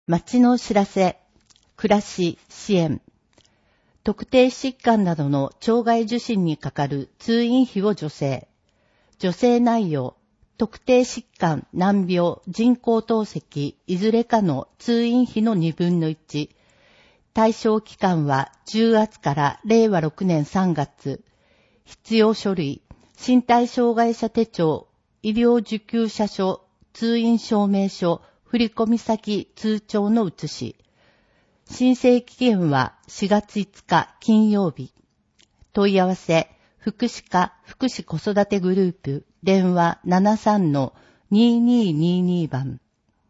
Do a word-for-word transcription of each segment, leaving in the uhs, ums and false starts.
町の知らせ、暮らし、支援、特定疾患などの腸外受診にかかる通院費を助成、助成内容、特定疾患、難病、人工透析、いずれかの通院費のにぶんのいち、対象期間はじゅうがつかられいわろくねんさんがつ、必要書類、身体障害者手帳、医療受給者書、通院証明書、振込先通帳の写し。申請期限はしがついつか金曜日。問い合わせ、福祉課福祉子育てグループ、電話 ななさんのににーにーにー 番。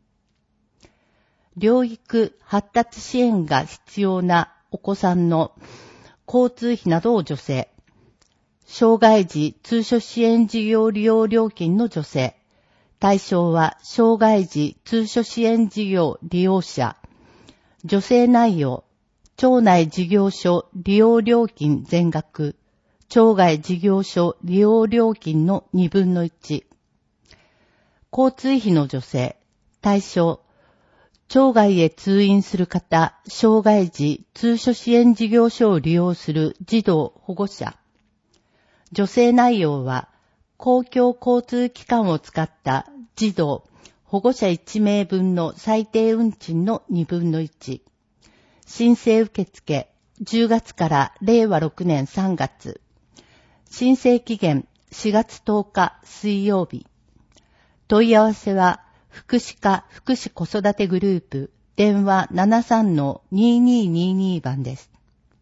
療育発達支援が必要なお子さんの交通費などを助成。障害児通所支援事業利用料金の助成。対象は障害児通所支援事業利用者。助成内容、町内事業所利用料金全額、町外事業所利用料金のにぶんのいち。交通費の助成、対象、町外へ通院する方、障害児通所支援事業所を利用する児童保護者。助成内容は、公共交通機関を使った児童、保護者いちめいぶんの最低運賃のにぶんのいち。申請受付、じゅうがつかられいわろくねんさんがつ。申請期限、しがつとおか水曜日。問い合わせは、福祉課福祉子育てグループ、電話 ななさんのににーにーにー 番です。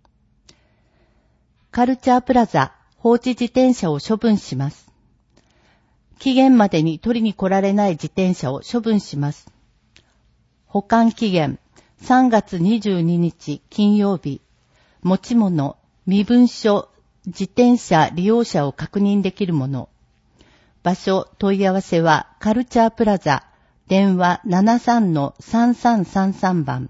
カルチャープラザ、放置自転車を処分します。期限までに取りに来られない自転車を処分します。保管期限、さんがつにじゅうににち金曜日。持ち物、身分証、自転車利用者を確認できるもの。場所、問い合わせはカルチャープラザ、電話 ななさんのさんさんさんさん 番。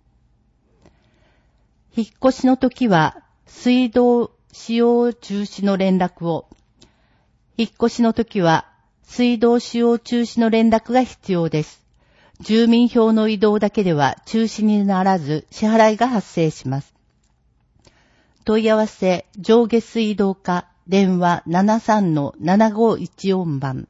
引っ越しの時は水道使用中止の連絡を。引っ越しの時は水道使用中止の連絡が必要です。住民票の移動だけでは中止にならず支払いが発生します。問い合わせ上下水道課電話 ななさんのななごいちよん 番。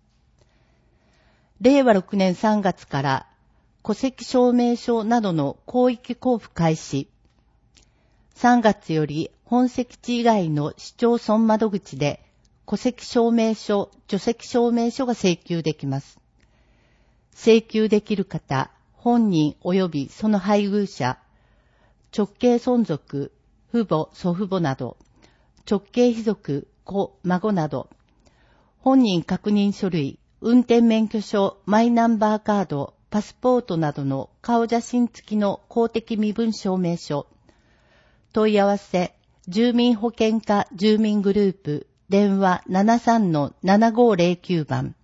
れいわろくねんさんがつから戸籍証明書などの広域交付開始。さんがつより本籍地以外の市町村窓口で戸籍証明書、除籍証明書が請求できます。請求できる方、本人及びその配偶者、直系孫族、父母、祖父母など、直系卑族、子、孫など、本人確認書類、運転免許証、マイナンバーカード、パスポートなどの顔写真付きの公的身分証明書。問い合わせ、住民保険課住民グループ、電話 ななさんのななごぜろきゅう 番。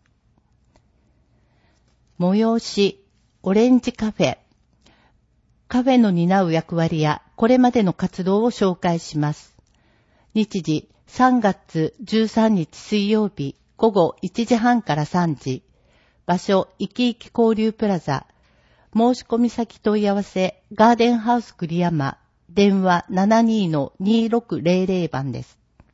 催し、オレンジカフェ。カフェの担う役割やこれまでの活動を紹介します。日時、さんがつじゅうさんにち水曜日、ごごいちじはんからさんじ。場所、いきいき交流プラザ。申し込み先問い合わせ、ガーデンハウス栗山。電話 ななにのにろくぜろぜろ 番です。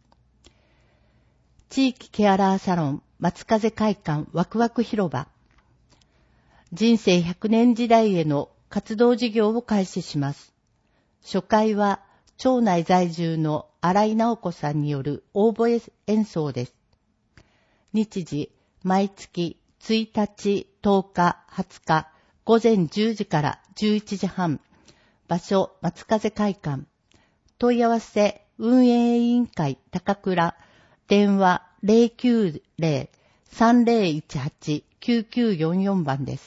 地域ケアラーサロン、松風会館ワクワク広場。人生ひゃくねん時代への活動事業を開始します。初回は、町内在住の新井直子さんによるオーボエ演奏です。日時、毎月ついたち、とおか、はつか、ごぜんじゅうじからじゅういちじはん。場所、松風会館。問い合わせ、運営委員会、高倉。電話 ゼロきゅうゼロ さんぜろいちはち きゅうきゅうよんよん 番です。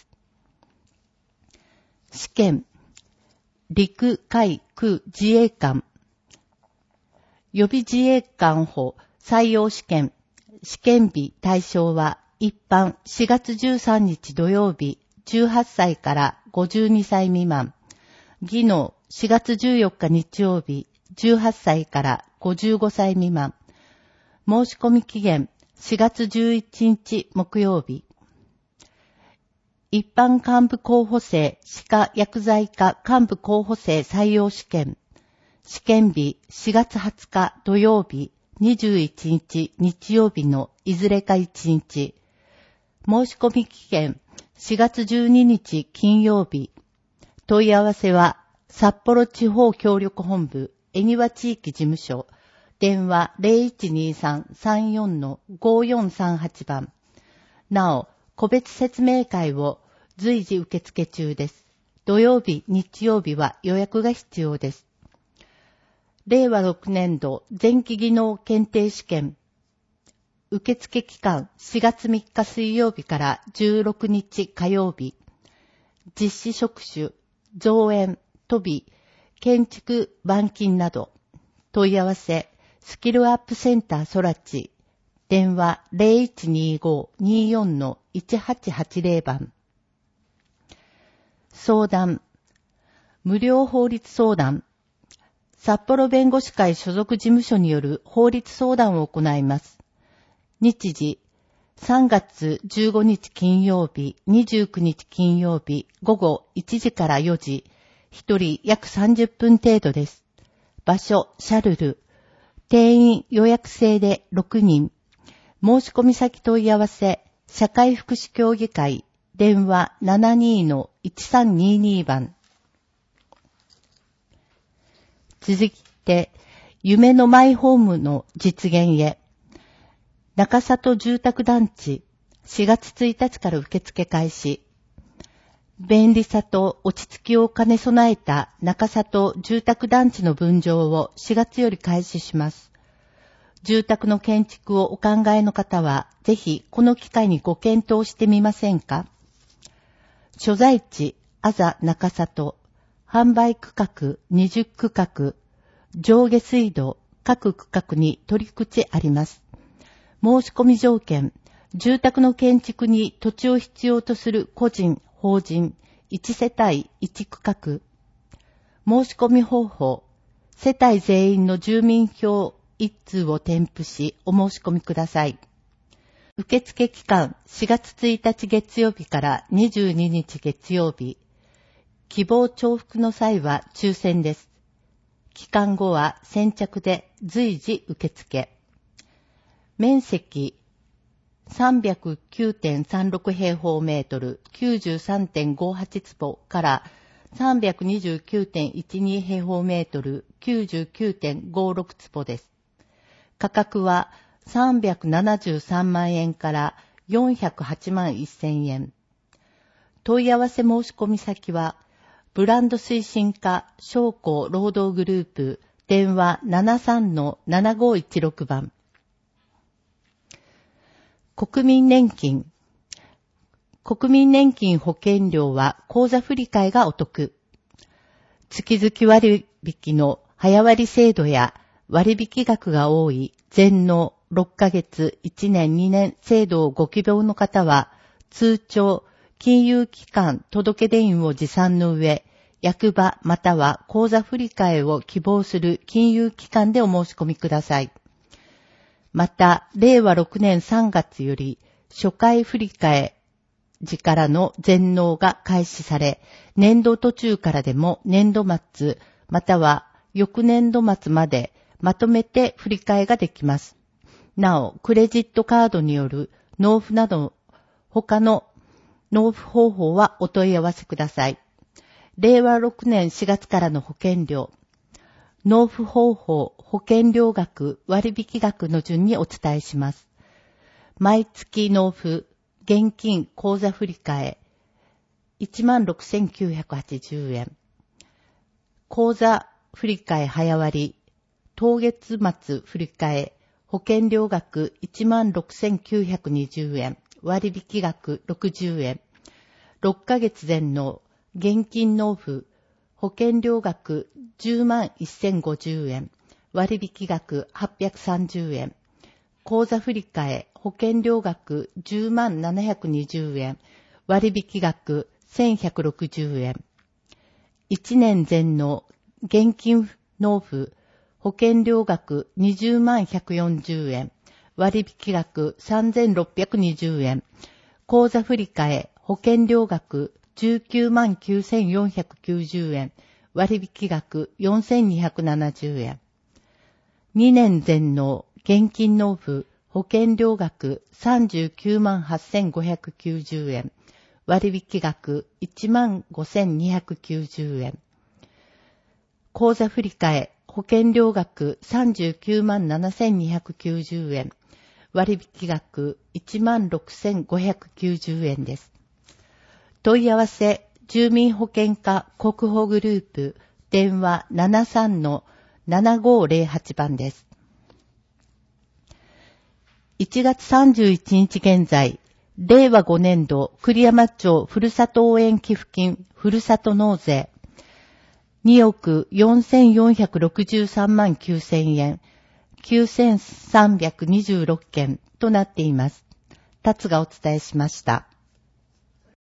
試験、陸海空自衛官。予備自衛官法採用試験。試験日対象は一般しがつじゅうさんにち土曜日、じゅうはっさいからごじゅうにさい未満。技能しがつじゅうよっか日曜日、じゅうはっさいからごじゅうごさい未満。申し込み期限しがつじゅういちにち木曜日。 一般幹部候補生歯科薬剤科幹部候補生採用試験。試験日しがつはつか土曜日、にじゅういちにち日曜日のいずれかいちにち。申し込み期限しがつじゅうににち金曜日。問い合わせは札幌地方協力本部恵庭地域事務所。電話 ゼロいちにさん さんよん ごよんさんはち 番。なお、個別説明会を随時受付中です。土曜日、日曜日は予約が必要です。れいわろくねんど前期技能検定試験。受付期間しがつみっか水曜日からじゅうろくにち火曜日。実施職種、造園、飛び、建築、板金など。問い合わせ、スキルアップセンターソラチ。電話 ゼロいちにご によん いちはちはちゼロ 番。相談。無料法律相談。札幌弁護士会所属事務所による法律相談を行います。日時、さんがつじゅうごにち金曜日、にじゅうくにち金曜日、午後いちじからよじ、一人約さんじゅっぷん程度です。場所、シャルル。定員予約制でろくにん。申し込み先問い合わせ、社会福祉協議会、電話 ななにーのいちさんにーにー 番。続いて、夢のマイホームの実現へ。中里住宅団地、しがつついたちから受付開始。便利さと落ち着きを兼ね備えた中里住宅団地の分譲をしがつより開始します。住宅の建築をお考えの方は、ぜひこの機会にご検討してみませんか。所在地、あざ中里、販売区画にじゅっくかく、上下水道、各区画に取り口あります。申し込み条件、住宅の建築に土地を必要とする個人、法人、いちせたいいちくかく。申し込み方法、世帯全員の住民票一通を添付しお申し込みください。受付期間しがつついたち月曜日からにじゅうににち月曜日。希望重複の際は抽選です。期間後は先着で随時受付。面積 さんびゃくきゅうてんさんろく 平方メートル きゅうじゅうさんてんごはち 坪から さんびゃくにじゅうきゅうてんいちに 平方メートル きゅうじゅうきゅうてんごろく 坪です。価格はさんびゃくななじゅうさんまんえんからよんひゃくはちまんせんえん。問い合わせ申し込み先は、ブランド推進課商工労働グループ電話 ななさんのななごいちろく 番。国民年金。国民年金保険料は口座振替がお得。月々割引の早割制度や割引額が多い全納ろっかげつ、いちねん、にねん制度をご希望の方は、通帳、金融機関届出印を持参の上、役場または口座振替を希望する金融機関でお申し込みください。また、れいわろくねんさんがつより、初回振替時からの全納が開始され、年度途中からでも年度末、または翌年度末までまとめて振り替えができます。なお、クレジットカードによる納付など、他の納付方法はお問い合わせください。れいわろくねんしがつからの保険料、納付方法、保険料額、割引額の順にお伝えします。毎月納付、現金口座振替、いちまんろくせんきゅうひゃくはちじゅうえん。口座振替早割、当月末振替、保険料額 いちまんろくせんきゅうひゃくにじゅうえん、割引額ろくじゅうえん。ろっかげつ全納、現金納付、保険料額じゅうまんせんごじゅうえん、割引額はっぴゃくさんじゅうえん。口座振替、保険料額じゅうまんななひゃくにじゅうえん、割引額せんひゃくろくじゅうえん。いちねん全納、現金納付、保険料額にじゅうまんひゃくよんじゅうえん、割引額さんぜんろっぴゃくにじゅうえん、口座振替、 保険料額じゅうきゅうまんきゅうせんよんひゃくきゅうじゅうえん、割引額よんせんにひゃくななじゅうえん。にねん全納現金納付保険料額さんじゅうきゅうまんはっせんごひゃくきゅうじゅうえん、割引額いちまんごせんにひゃくきゅうじゅうえん。口座振替保険料額さんじゅうきゅうまんななせんにひゃくきゅうじゅうえん、割引額いちまんろくせんごひゃくきゅうじゅうえんです。問い合わせ、住民保険課国保グループ、電話 ななさんのななごーぜろはち 番です。いちがつさんじゅういちにち現在、れいわごねんど栗山町ふるさと応援寄付金ふるさと納税におくよんせんよんひゃくろくじゅうさんまんきゅうせんえん、きゅうせんさんびゃくにじゅうろっけんとなっています。達がお伝えしました。